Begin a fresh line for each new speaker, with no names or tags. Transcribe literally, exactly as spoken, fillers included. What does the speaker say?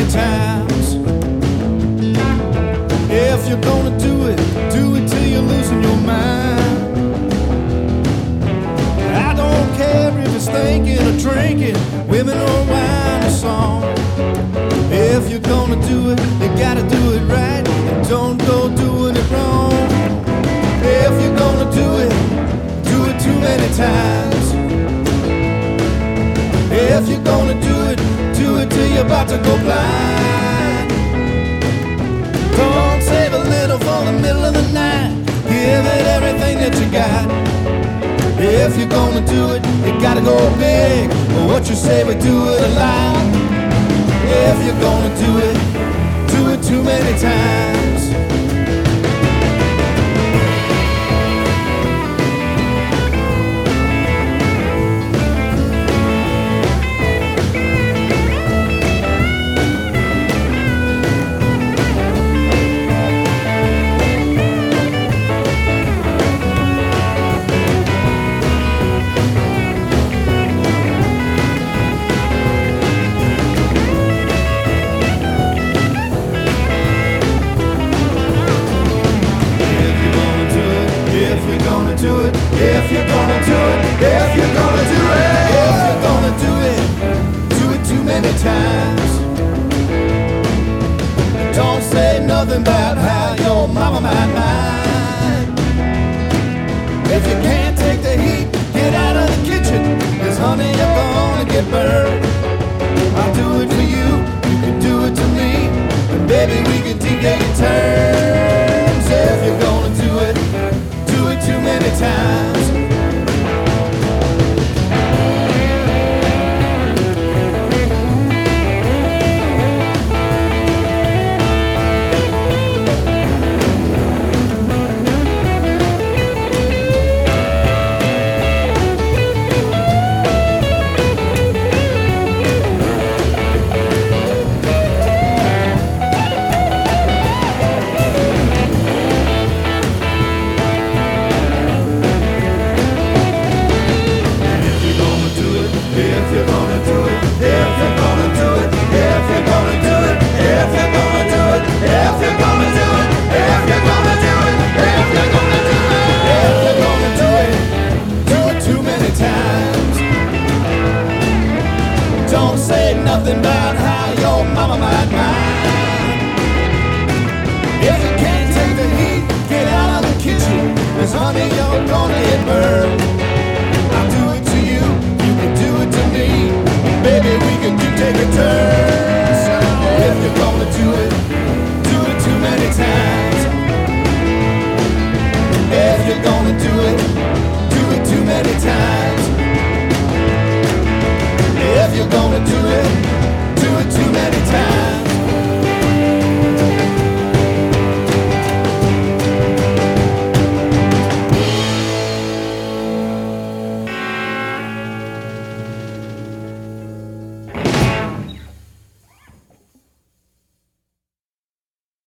many times. If you're gonna do it, do it till you're losing your mind. I don't care if it's thinking or drinking, women or wine or song. If you're gonna do it, you gotta do it right, and don't go doing it wrong. If you're gonna do it, do it too many times. If you're gonna do it, do it till you're about to go blind. Don't save a little for the middle of the night. Give it everything that you got. If you're gonna do it, you gotta go big. But what you say, we do it a lot. If you're gonna do it, do it too many times. Do it, if you're gonna do it, if you're gonna do it, if you're gonna do it, do it too many times. Don't say nothing about how your mama might mind. If you can't take the heat, get out of the kitchen, 'cause honey, you're gonna get burned. I'll do it for you, you can do it to me, and baby, we can take your turns. If you're gonna do it, do it too many times. Don't say nothing about how your mama might mind. If you can't take the heat, get out of the kitchen, 'cause honey, you're gonna get burned.